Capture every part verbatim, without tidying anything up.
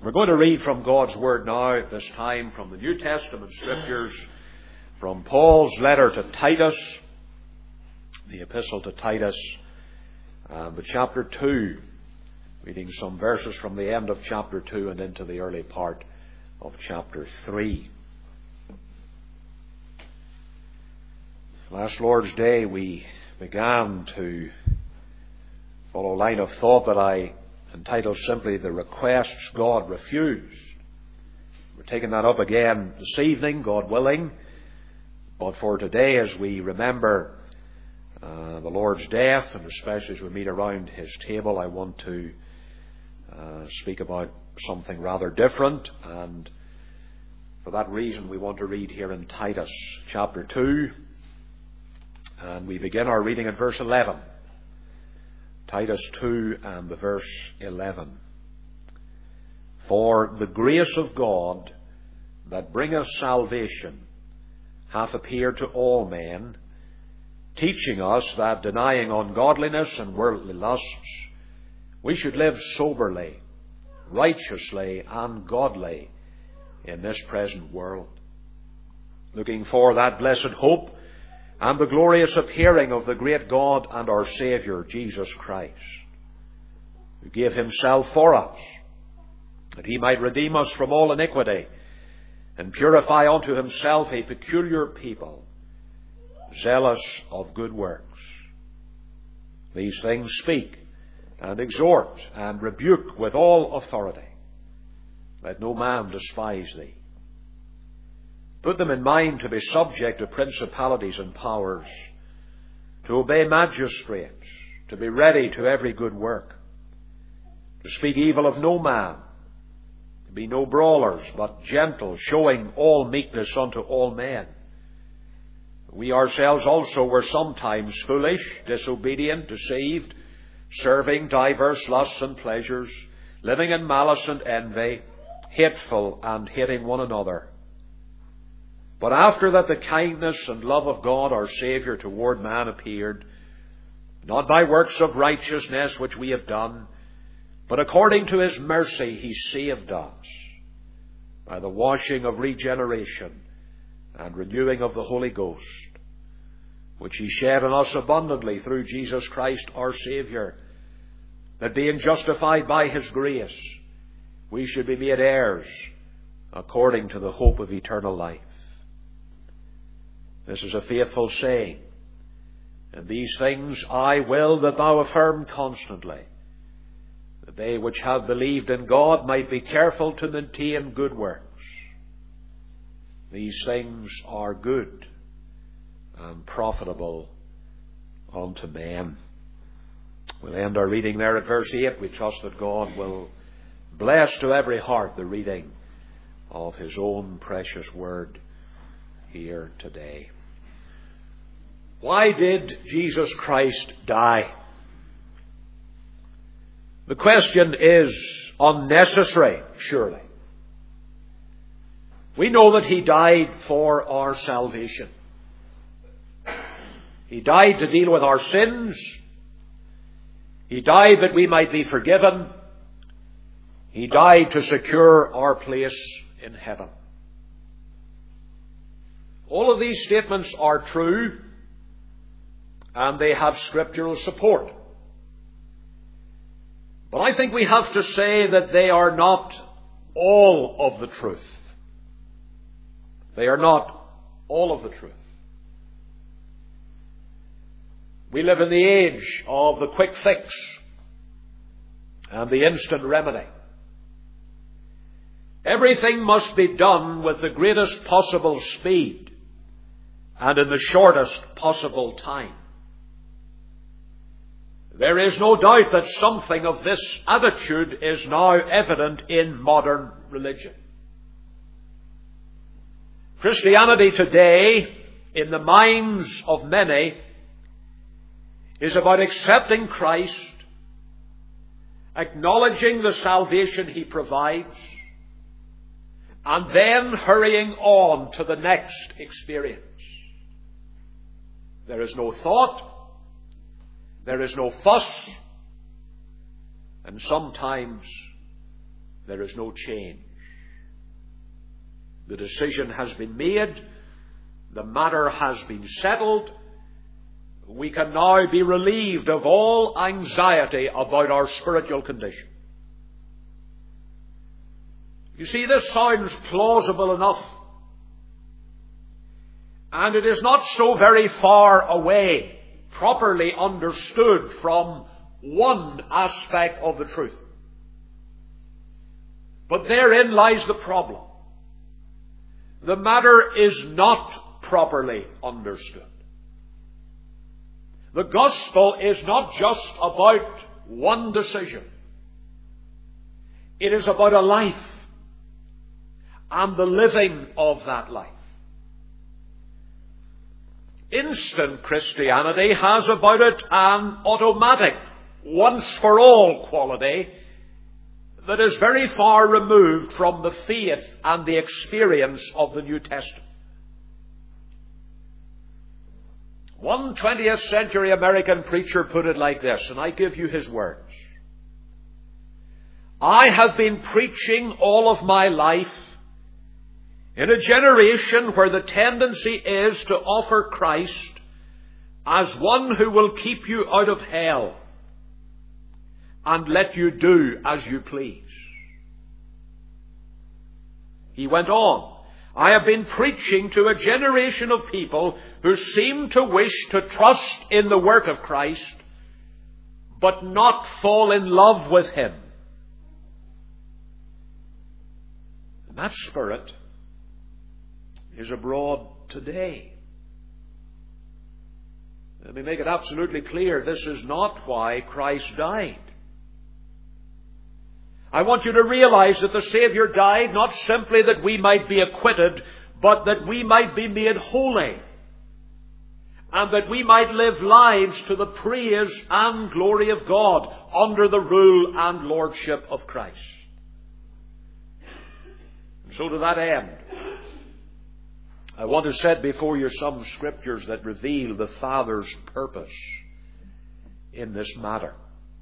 We're going to read from God's Word now, at this time, from the New Testament Scriptures, from Paul's letter to Titus, the Epistle to Titus, um, the chapter two, reading some verses from the end of chapter two and into the early part of chapter three. Last Lord's Day we began to follow a line of thought that I entitled simply The Requests God Refused. We're taking that up again this evening, God willing. But for today, as we remember uh, the Lord's death, and especially as we meet around His table, I want to uh, speak about something rather different. And for that reason, we want to read here in Titus chapter two. And we begin our reading at verse eleven. Titus two and the verse eleven. For the grace of God that bringeth salvation hath appeared to all men, teaching us that denying ungodliness and worldly lusts, we should live soberly, righteously, and godly in this present world, looking for that blessed hope and the glorious appearing of the great God and our Saviour, Jesus Christ, who gave Himself for us, that He might redeem us from all iniquity, and purify unto Himself a peculiar people, zealous of good works. These things speak, and exhort, and rebuke with all authority. Let no man despise thee. Put them in mind to be subject to principalities and powers, to obey magistrates, to be ready to every good work, to speak evil of no man, to be no brawlers, but gentle, showing all meekness unto all men. We ourselves also were sometimes foolish, disobedient, deceived, serving divers lusts and pleasures, living in malice and envy, hateful and hating one another. But after that the kindness and love of God our Saviour toward man appeared, not by works of righteousness which we have done, but according to His mercy He saved us, by the washing of regeneration and renewing of the Holy Ghost, which He shed on us abundantly through Jesus Christ our Saviour, that being justified by His grace, we should be made heirs according to the hope of eternal life. This is a faithful saying, and these things I will that thou affirm constantly, that they which have believed in God might be careful to maintain good works. These things are good and profitable unto men. We'll end our reading there at verse eight. We trust that God will bless to every heart the reading of His own precious word here today. Why did Jesus Christ die? The question is unnecessary, surely. We know that He died for our salvation. He died to deal with our sins. He died that we might be forgiven. He died to secure our place in heaven. All of these statements are true, and they have scriptural support. But I think we have to say that they are not all of the truth. They are not all of the truth. We live in the age of the quick fix and the instant remedy. Everything must be done with the greatest possible speed and in the shortest possible time. There is no doubt that something of this attitude is now evident in modern religion. Christianity today, in the minds of many, is about accepting Christ, acknowledging the salvation He provides, and then hurrying on to the next experience. There is no thought, there is no fuss, and sometimes there is no change. The decision has been made. The matter has been settled. We can now be relieved of all anxiety about our spiritual condition. You see, this sounds plausible enough. And it is not so very far away, properly understood, from one aspect of the truth. But therein lies the problem. The matter is not properly understood. The gospel is not just about one decision. It is about a life and the living of that life. Instant Christianity has about it an automatic, once-for-all quality that is very far removed from the faith and the experience of the New Testament. One twentieth century American preacher put it like this, and I give you his words. I have been preaching all of my life in a generation where the tendency is to offer Christ as one who will keep you out of hell and let you do as you please. He went on, I have been preaching to a generation of people who seem to wish to trust in the work of Christ, but not fall in love with Him. And that spirit is abroad today. Let me make it absolutely clear, this is not why Christ died. I want you to realize that the Savior died not simply that we might be acquitted, but that we might be made holy, and that we might live lives to the praise and glory of God under the rule and lordship of Christ. And so to that end, I want to set before you some scriptures that reveal the Father's purpose in this matter.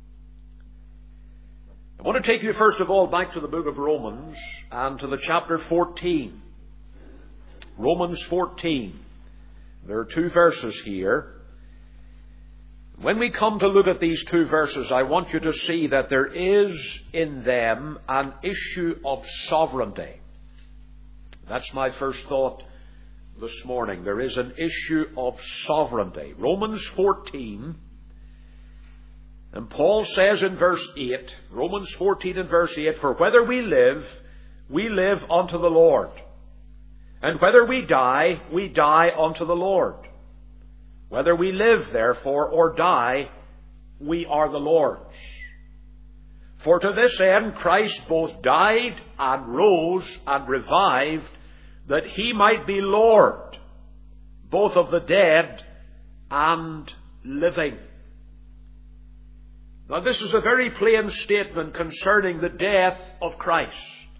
I want to take you first of all back to the book of Romans and to the chapter fourteen. Romans fourteen. There are two verses here. When we come to look at these two verses, I want you to see that there is in them an issue of sovereignty. That's my first thought this morning. There is an issue of sovereignty. Romans fourteen. And Paul says in verse eight, Romans fourteen and verse eight, for whether we live, we live unto the Lord. And whether we die, we die unto the Lord. Whether we live, therefore, or die, we are the Lord's. For to this end Christ both died and rose and revived, that He might be Lord, both of the dead and living. Now, this is a very plain statement concerning the death of Christ.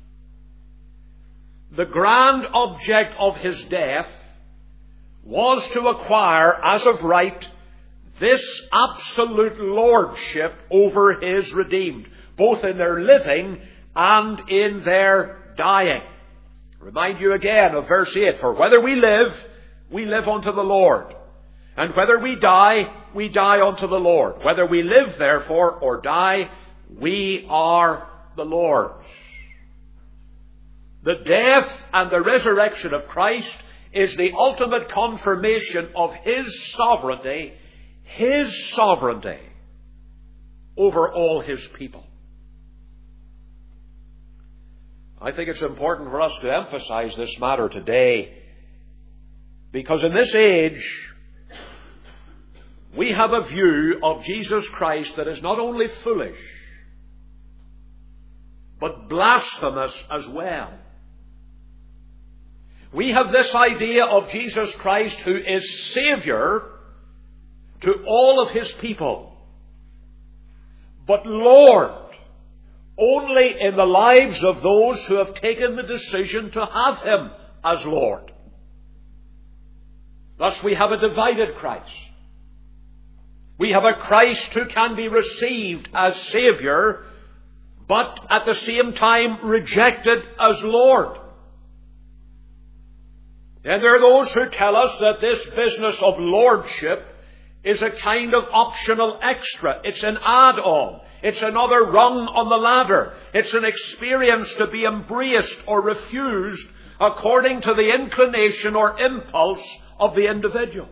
The grand object of His death was to acquire, as of right, this absolute lordship over His redeemed, both in their living and in their dying. Remind you again of verse eight, for whether we live, we live unto the Lord. And whether we die, we die unto the Lord. Whether we live, therefore, or die, we are the Lord's. The death and the resurrection of Christ is the ultimate confirmation of His sovereignty, His sovereignty over all His people. I think it's important for us to emphasize this matter today, because in this age, we have a view of Jesus Christ that is not only foolish, but blasphemous as well. We have this idea of Jesus Christ who is Savior to all of His people, but Lord only in the lives of those who have taken the decision to have Him as Lord. Thus we have a divided Christ. We have a Christ who can be received as Savior but at the same time rejected as Lord. And there are those who tell us that this business of lordship is a kind of optional extra. It's an add-on. It's another rung on the ladder. It's an experience to be embraced or refused according to the inclination or impulse of the individual.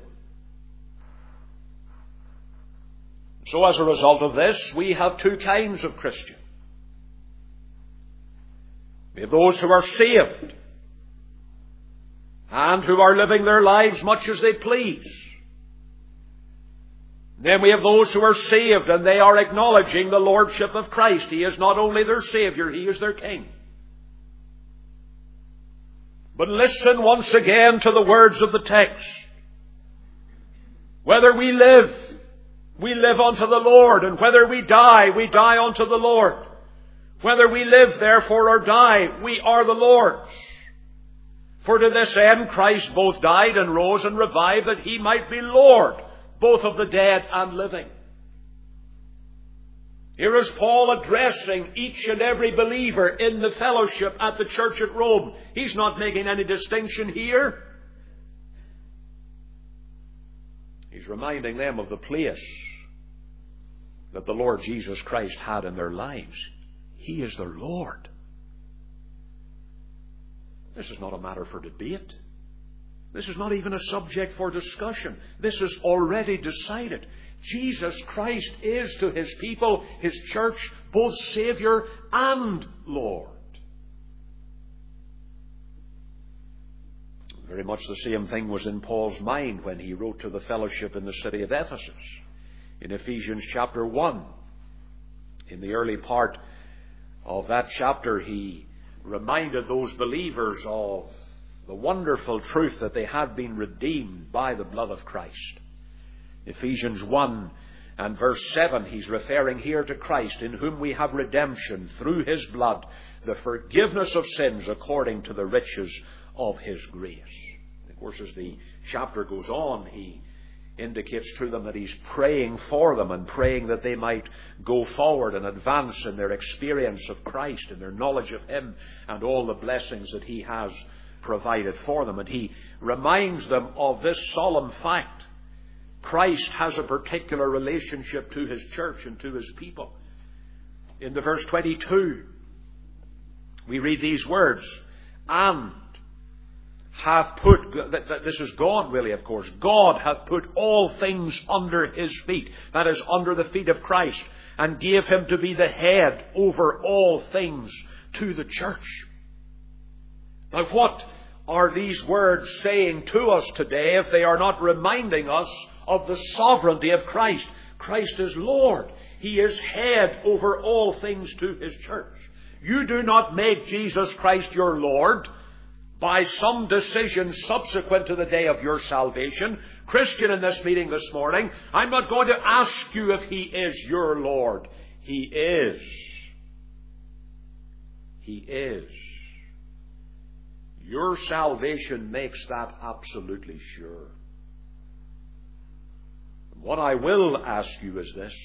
So as a result of this, we have two kinds of Christian. We have those who are saved and who are living their lives much as they please. Then we have those who are saved and they are acknowledging the lordship of Christ. He is not only their Savior, He is their King. But listen once again to the words of the text. Whether we live, we live unto the Lord, and whether we die, we die unto the Lord. Whether we live, therefore, or die, we are the Lord's. For to this end Christ both died and rose and revived, that He might be Lord, both of the dead and living. Here is Paul addressing each and every believer in the fellowship at the church at Rome. He's not making any distinction here. He's reminding them of the place that the Lord Jesus Christ had in their lives. He is their Lord. This is not a matter for debate. This is not even a subject for discussion. This is already decided. Jesus Christ is to His people, His church, both Savior and Lord. Very much the same thing was in Paul's mind when he wrote to the fellowship in the city of Ephesus. In Ephesians chapter one, in the early part of that chapter, he reminded those believers of the wonderful truth that they had been redeemed by the blood of Christ. Ephesians one and verse seven, he's referring here to Christ, in whom we have redemption through His blood, the forgiveness of sins according to the riches of His grace. Of course, as the chapter goes on, he indicates to them that he's praying for them and praying that they might go forward and advance in their experience of Christ and their knowledge of Him and all the blessings that He has provided for them. And he reminds them of this solemn fact. Christ has a particular relationship to His church and to His people. In the verse twenty-two, we read these words, and hath put, this is God really, of course, God hath put all things under His feet, that is, under the feet of Christ, and gave Him to be the head over all things to the church. Now, what are these words saying to us today if they are not reminding us of the sovereignty of Christ? Christ is Lord. He is head over all things to His church. You do not make Jesus Christ your Lord by some decision subsequent to the day of your salvation. Christian, in this meeting this morning, I'm not going to ask you if He is your Lord. He is. He is. Your salvation makes that absolutely sure. What I will ask you is this: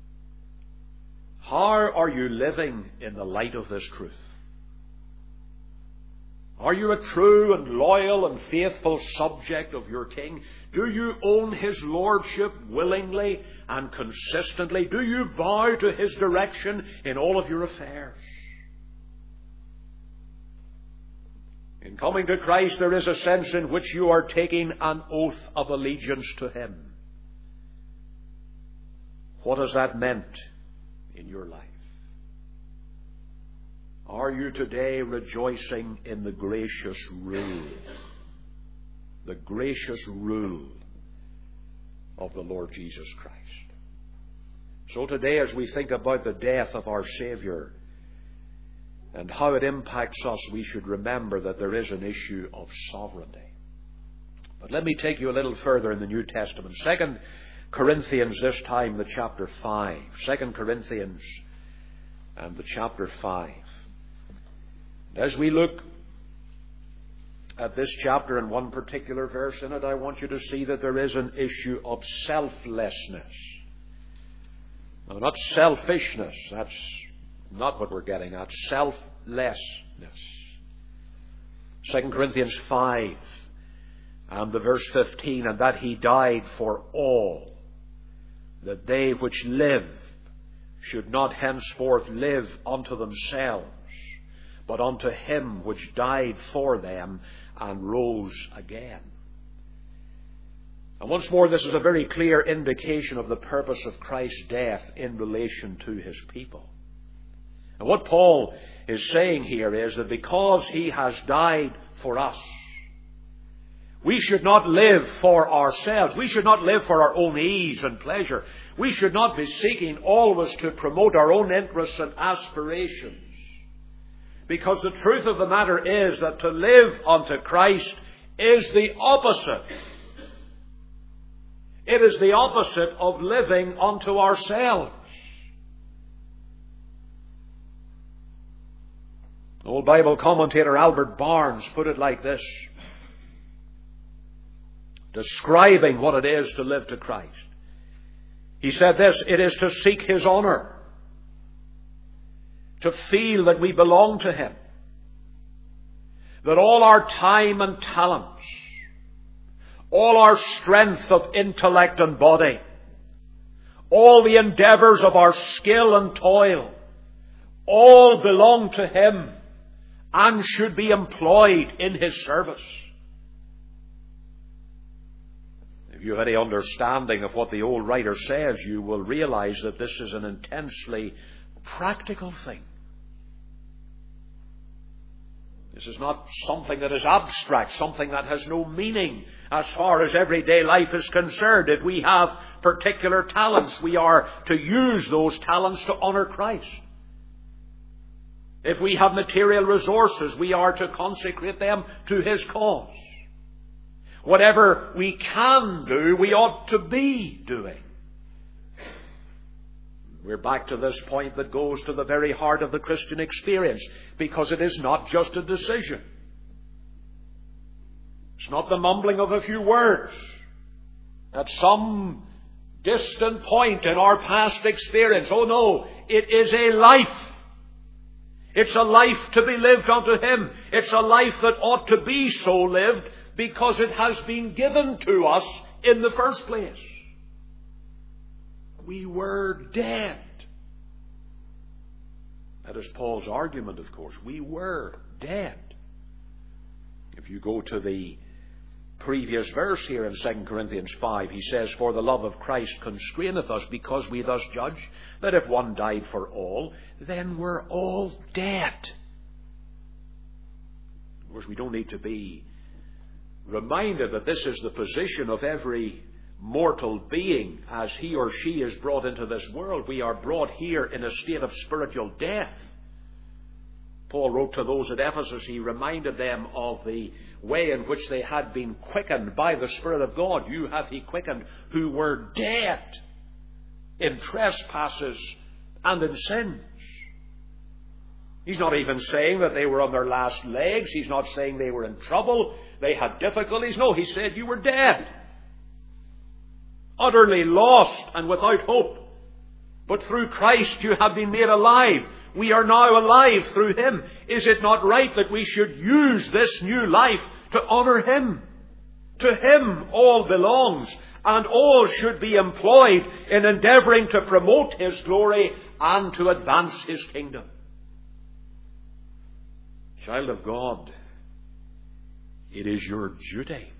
how are you living in the light of this truth? Are you a true and loyal and faithful subject of your King? Do you own His lordship willingly and consistently? Do you bow to His direction in all of your affairs? In coming to Christ, there is a sense in which you are taking an oath of allegiance to Him. What has that meant in your life? Are you today rejoicing in the gracious rule, the gracious rule of the Lord Jesus Christ? So today, as we think about the death of our Savior and how it impacts us, we should remember that there is an issue of sovereignty. But let me take you a little further in the New Testament. Second Corinthians, this time the chapter five. Second Corinthians and the chapter five. As we look at this chapter and one particular verse in it, I want you to see that there is an issue of selflessness. Now, not selfishness. That's not what we're getting at. Selflessness. Second Corinthians five and the verse fifteen, and that he died for all, that they which live should not henceforth live unto themselves, but unto him which died for them and rose again. And once more, this is a very clear indication of the purpose of Christ's death in relation to his people. And what Paul is saying here is that because he has died for us, we should not live for ourselves. We should not live for our own ease and pleasure. We should not be seeking always to promote our own interests and aspirations. Because the truth of the matter is that to live unto Christ is the opposite. It is the opposite of living unto ourselves. Old Bible commentator Albert Barnes put it like this, describing what it is to live to Christ. He said this: it is to seek his honor, to feel that we belong to him, that all our time and talents, all our strength of intellect and body, all the endeavours of our skill and toil, all belong to him and should be employed in his service. If you have any understanding of what the old writer says, you will realize that this is an intensely practical thing. This is not something that is abstract, something that has no meaning as far as everyday life is concerned. If we have particular talents, we are to use those talents to honour Christ. If we have material resources, we are to consecrate them to his cause. Whatever we can do, we ought to be doing. We're back to this point that goes to the very heart of the Christian experience, because it is not just a decision. It's not the mumbling of a few words. At some distant point in our past experience. Oh no, it is a life. It's a life to be lived unto him. It's a life that ought to be so lived because it has been given to us in the first place. We were dead. That is Paul's argument, of course. We were dead. If you go to the previous verse here in Second Corinthians five, he says, for the love of Christ constraineth us, because we thus judge that if one died for all, then we're all dead. Of course, we don't need to be reminded that this is the position of every mortal being as he or she is brought into this world. We are brought here in a state of spiritual death. Paul wrote to those at Ephesus, he reminded them of the way in which they had been quickened by the Spirit of God. You hath he quickened who were dead in trespasses and in sins. He's not even saying that they were on their last legs. He's not saying they were in trouble, they had difficulties. No, he said you were dead, utterly lost and without hope. But through Christ you have been made alive. We are now alive through him. Is it not right that we should use this new life to honour him? To him all belongs, and all should be employed in endeavouring to promote his glory and to advance his kingdom. Child of God, it is your duty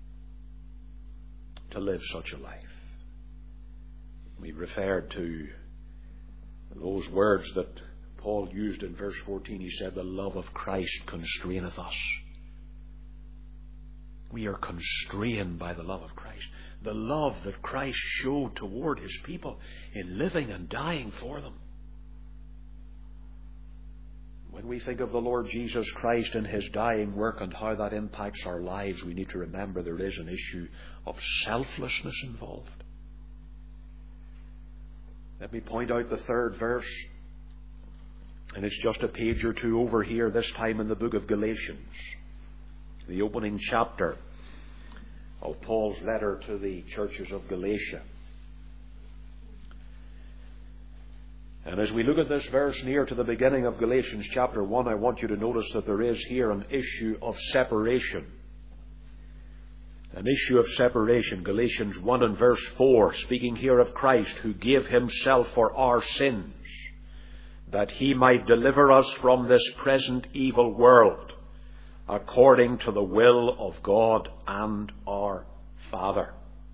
to live such a life. We referred to those words that Paul used in verse fourteen. He said, the love of Christ constraineth us. We are constrained by the love of Christ. The love that Christ showed toward his people in living and dying for them. When we think of the Lord Jesus Christ and his dying work and how that impacts our lives, we need to remember there is an issue of selflessness involved. Let me point out the third verse. And it's just a page or two over here, this time in the book of Galatians, the opening chapter of Paul's letter to the churches of Galatia. And as we look at this verse near to the beginning of Galatians chapter one, I want you to notice that there is here an issue of separation. An issue of separation. Galatians one and verse four, speaking here of Christ, who gave himself for our sins, that he might deliver us from this present evil world, according to the will of God and our Father.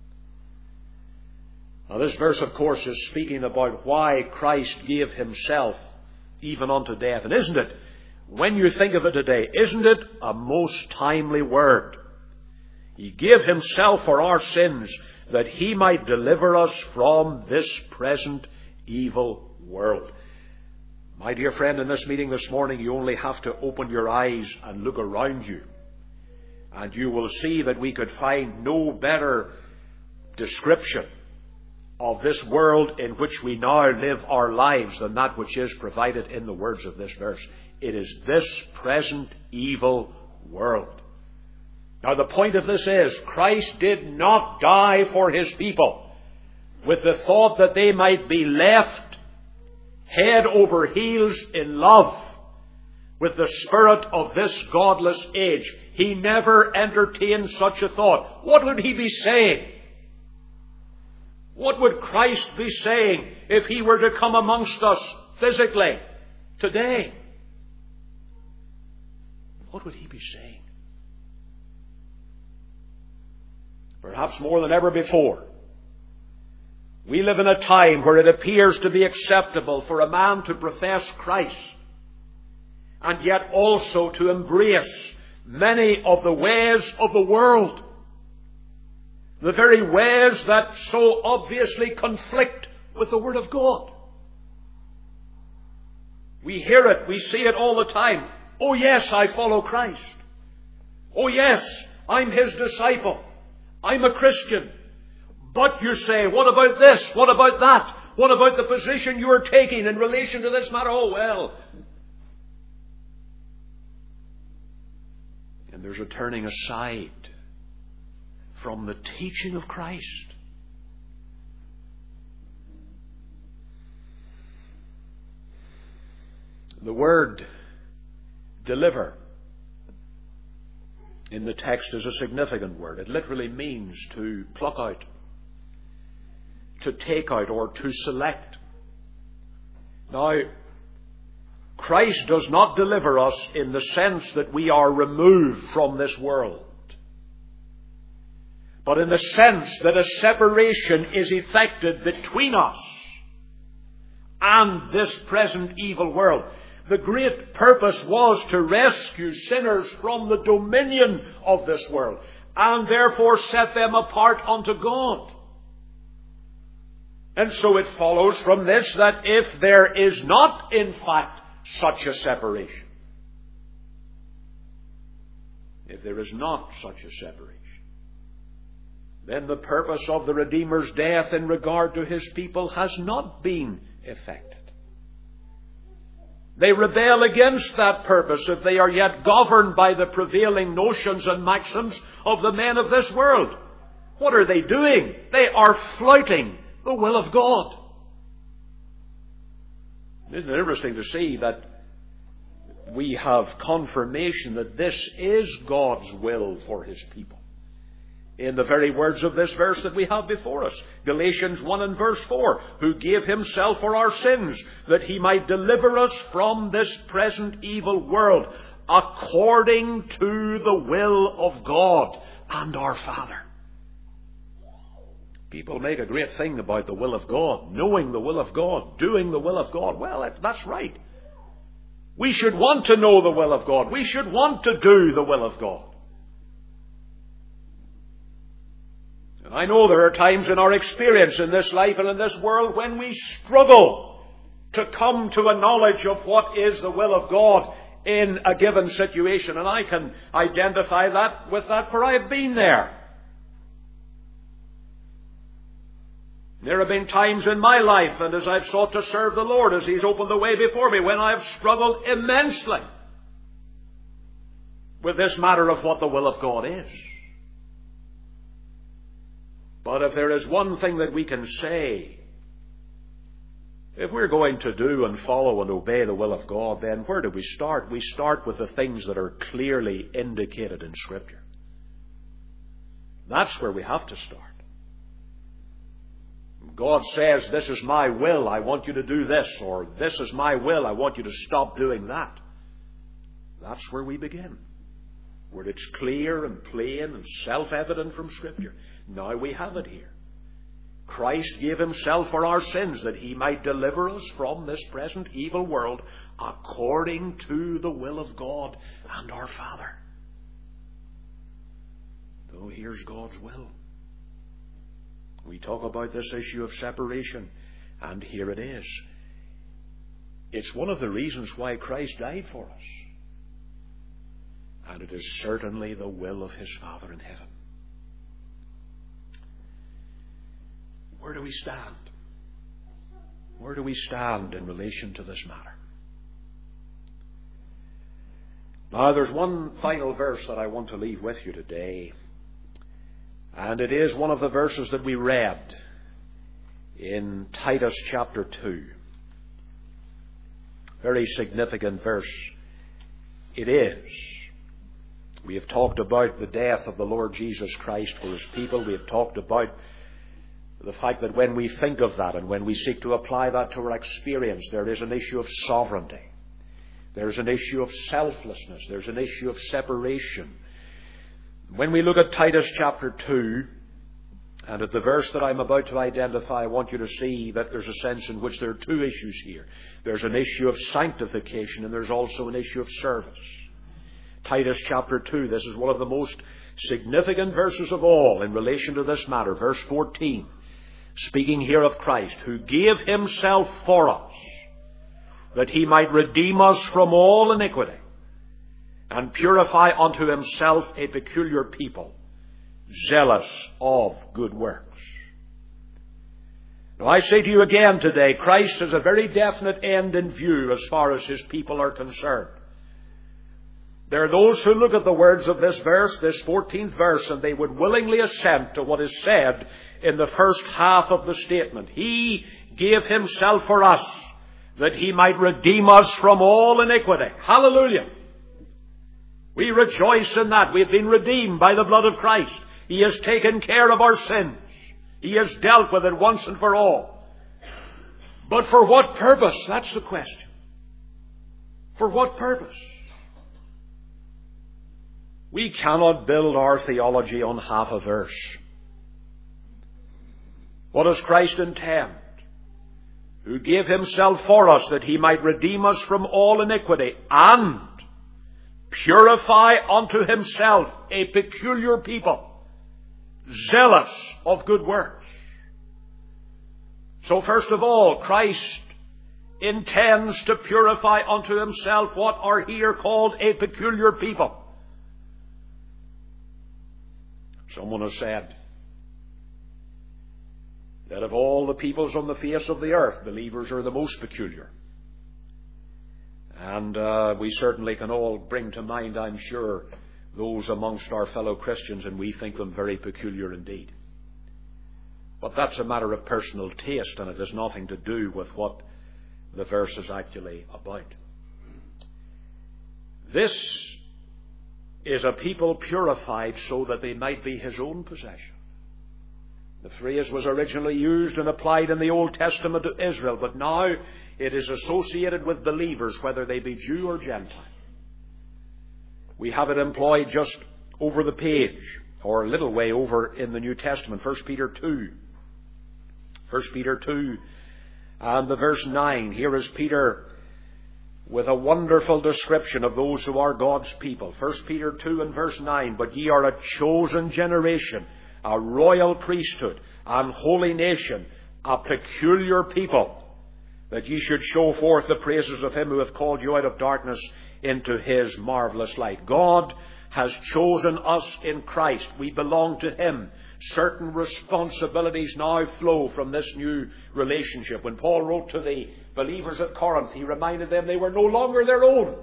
Now this verse, of course, is speaking about why Christ gave himself even unto death. And isn't it, when you think of it today, isn't it a most timely word? He gave himself for our sins, that he might deliver us from this present evil world. My dear friend, in this meeting this morning, you only have to open your eyes and look around you, and you will see that we could find no better description of this world in which we now live our lives than that which is provided in the words of this verse. It is this present evil world. Now the point of this is, Christ did not die for his people with the thought that they might be left head over heels in love with the spirit of this godless age. He never entertained such a thought. What would he be saying? What would Christ be saying if he were to come amongst us physically today? What would he be saying? Perhaps more than ever before, we live in a time where it appears to be acceptable for a man to profess Christ and yet also to embrace many of the ways of the world. The very ways that so obviously conflict with the Word of God. We hear it, we see it all the time. Oh yes, I follow Christ. Oh yes, I'm his disciple. I'm a Christian. But you say, what about this? What about that? What about the position you are taking in relation to this matter? Oh well. And there's a turning aside from the teaching of Christ. The word deliver in the text is a significant word. It literally means to pluck out, to take out, or to select. Now, Christ does not deliver us in the sense that we are removed from this world, but in the sense that a separation is effected between us and this present evil world. The great purpose was to rescue sinners from the dominion of this world, and therefore set them apart unto God. And so it follows from this that if there is not, in fact, such a separation, if there is not such a separation, then the purpose of the Redeemer's death in regard to his people has not been effected. They rebel against that purpose if they are yet governed by the prevailing notions and maxims of the men of this world. What are they doing? They are flouting the will of God. Isn't it interesting to see that we have confirmation that this is God's will for his people in the very words of this verse that we have before us. Galatians one and verse four, who gave himself for our sins, that he might deliver us from this present evil world, according to the will of God and our Father. People make a great thing about the will of God, knowing the will of God, doing the will of God. Well, that's right. We should want to know the will of God. We should want to do the will of God. And I know there are times in our experience in this life and in this world when we struggle to come to a knowledge of what is the will of God in a given situation. And I can identify that with that, for I have been there. There have been times in my life, and as I've sought to serve the Lord, as he's opened the way before me, when I have struggled immensely with this matter of what the will of God is. But if there is one thing that we can say If we're going to do and follow and obey the will of God, then where do we start? We start with the things that are clearly indicated in Scripture. That's where we have to start. God says, this is my will, I want you to do this, or this is my will, I want you to stop doing that. That's where we begin. Where it's clear and plain and self-evident from Scripture. Now we have it here. Christ gave himself for our sins that he might deliver us from this present evil world according to the will of God and our Father. So here's God's will. We talk about this issue of separation, and here it is. It's one of the reasons why Christ died for us. And it is certainly the will of his Father in heaven. Where do we stand? Where do we stand in relation to this matter? Now, there's one final verse that I want to leave with you today. And it is one of the verses that we read in Titus chapter two. Very significant verse it is. We have talked about the death of the Lord Jesus Christ for his people. We have talked about the fact that when we think of that and when we seek to apply that to our experience, there is an issue of sovereignty. There's an issue of selflessness. There's an issue of separation. When we look at Titus chapter two, and at the verse that I'm about to identify, I want you to see that there's a sense in which there are two issues here. There's an issue of sanctification, and there's also an issue of service. Titus chapter two, this is one of the most significant verses of all in relation to this matter. Verse fourteen, speaking here of Christ, who gave himself for us, that he might redeem us from all iniquity, and purify unto himself a peculiar people, zealous of good works. Now I say to you again today, Christ has a very definite end in view as far as his people are concerned. There are those who look at the words of this verse, this fourteenth verse, and they would willingly assent to what is said in the first half of the statement. He gave himself for us, that he might redeem us from all iniquity. Hallelujah! We rejoice in that. We have been redeemed by the blood of Christ. He has taken care of our sins. He has dealt with it once and for all. But for what purpose? That's the question. For what purpose? We cannot build our theology on half a verse. What does Christ intend? Who gave himself for us that he might redeem us from all iniquity and purify unto himself a peculiar people, zealous of good works. So first of all, Christ intends to purify unto himself what are here called a peculiar people. Someone has said that of all the peoples on the face of the earth, believers are the most peculiar. And uh, we certainly can all bring to mind, I'm sure, those amongst our fellow Christians, and we think them very peculiar indeed. But that's a matter of personal taste, and it has nothing to do with what the verse is actually about. This is a people purified so that they might be his own possession. The phrase was originally used and applied in the Old Testament to Israel, but now it is associated with believers, whether they be Jew or Gentile. We have it employed just over the page, or a little way over in the New Testament, First Peter two. First Peter two and the verse nine. Here is Peter with a wonderful description of those who are God's people. First Peter two and verse nine. But ye are a chosen generation, a royal priesthood, an holy nation, a peculiar people, that ye should show forth the praises of him who hath called you out of darkness into his marvelous light. God has chosen us in Christ. We belong to him. Certain responsibilities now flow from this new relationship. When Paul wrote to the believers at Corinth, he reminded them they were no longer their own.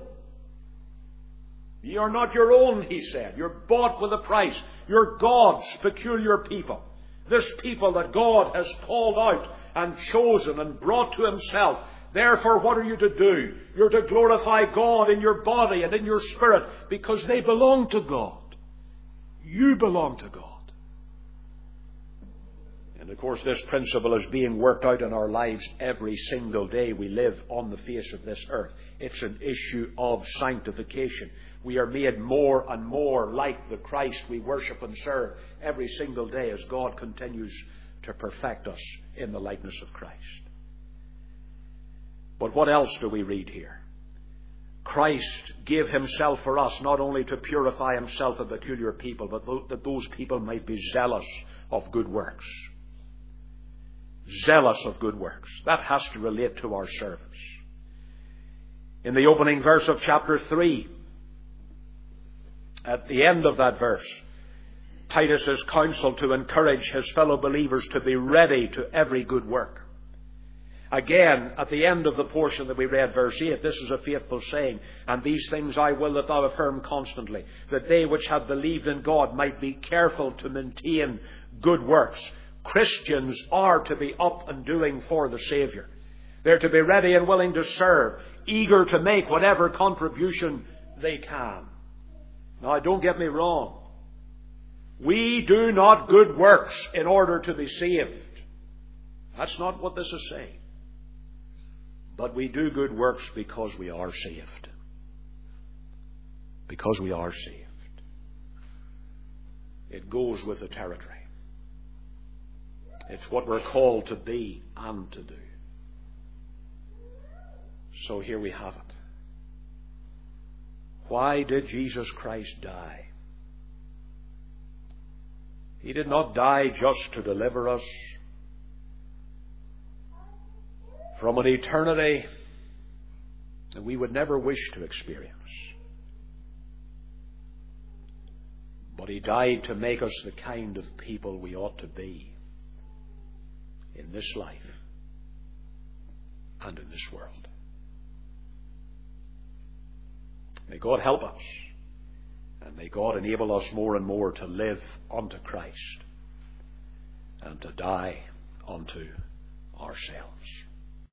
Ye are not your own, he said. You're bought with a price. You're God's peculiar people. This people that God has called out and chosen and brought to himself. Therefore, what are you to do? You're to glorify God in your body and in your spirit, because they belong to God. You belong to God. And of course, this principle is being worked out in our lives every single day we live on the face of this earth. It's an issue of sanctification. We are made more and more like the Christ we worship and serve every single day as God continues to perfect us in the likeness of Christ. But what else do we read here? Christ gave himself for us, not only to purify himself a peculiar people, but that those people might be zealous of good works. Zealous of good works. That has to relate to our service. In the opening verse of chapter three, at the end of that verse, Titus is counseled to encourage his fellow believers to be ready to every good work. Again, at the end of the portion that we read, verse eight, this is a faithful saying, and these things I will that thou affirm constantly, that they which have believed in God might be careful to maintain good works. Christians are to be up and doing for the Saviour. They're to be ready and willing to serve, eager to make whatever contribution they can. Now, don't get me wrong. We do not good works in order to be saved. That's not what this is saying. But we do good works because we are saved. Because we are saved. It goes with the territory. It's what we're called to be and to do. So here we have it. Why did Jesus Christ die? He did not die just to deliver us from an eternity that we would never wish to experience. But he died to make us the kind of people we ought to be in this life and in this world. May God help us, and may God enable us more and more to live unto Christ and to die unto ourselves.